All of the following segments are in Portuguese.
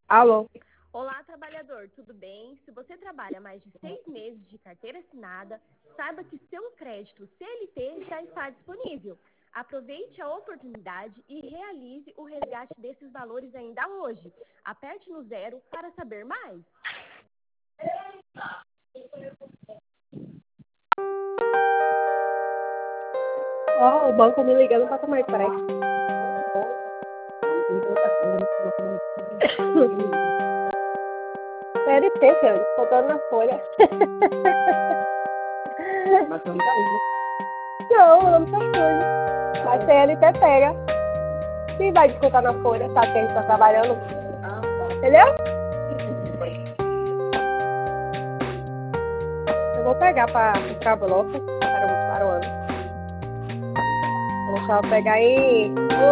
Alô? Olá, trabalhador, tudo bem? Se você trabalha mais de 6 meses de carteira assinada, saiba que seu crédito CLT já está disponível. Aproveite a oportunidade e realize o resgate desses valores ainda hoje. Aperte no 0 para saber mais. Ó, o banco me ligando pra tomar, peraí. CLT, filho, botando na folha. Mas você não tá indo. Não, eu não tô fui. Mas CLT pega. Quem vai descontar na folha, sabe que a gente tá trabalhando? Entendeu? Eu vou pegar pra comprar bloco para o ano. Vou só pegar em...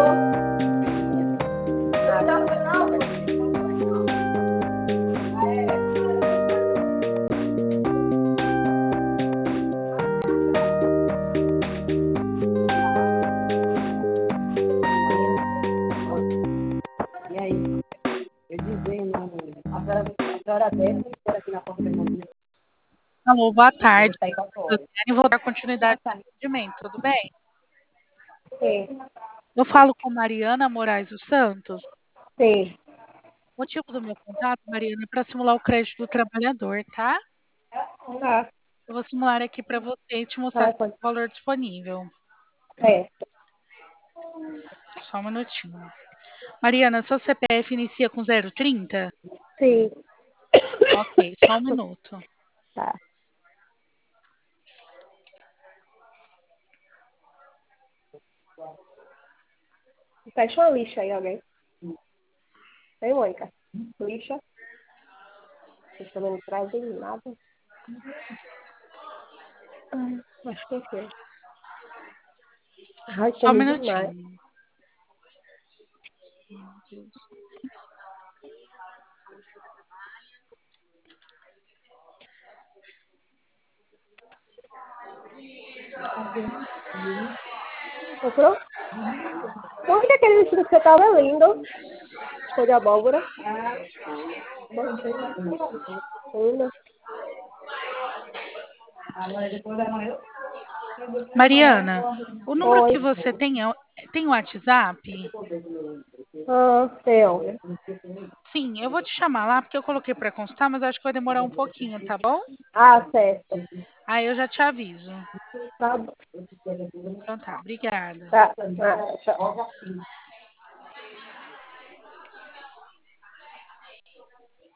E aí? Eu dizendo, a senhora desce e espera aqui na porta do irmãozinho. Alô, boa tarde. Tá aí pra fora. Eu vou dar continuidade ao atendimento, tudo bem? Sim, Eu falo com Mariana Moraes dos Santos. sim. O motivo do meu contato, Mariana, é para simular o crédito do trabalhador, tá? Tá, Eu vou simular aqui para você e te mostrar telefone. o valor disponível. É, Só um minutinho. Mariana, seu CPF inicia com 030? sim. Ok, só um minuto. Tá. Fecha uma lixa aí, alguém. Tem, Mônica? Lixa. Vocês também não trazem nada. Acho que é aqui. Ai, Só um comi demais. minutinho. Meu Deus. Comprou? Onde é aquele vestido que você tava lindo? Cor de abóbora. Linda. Agora depois da manhã. Mariana, o número Oi. que você tem o WhatsApp? Ah, seu. Sim, eu vou te chamar lá porque eu coloquei para constar, mas acho que vai demorar um pouquinho, tá bom? Ah, certo. Aí eu já te aviso. Tá bom. Então tá, obrigada. Tá. Ah, tchau.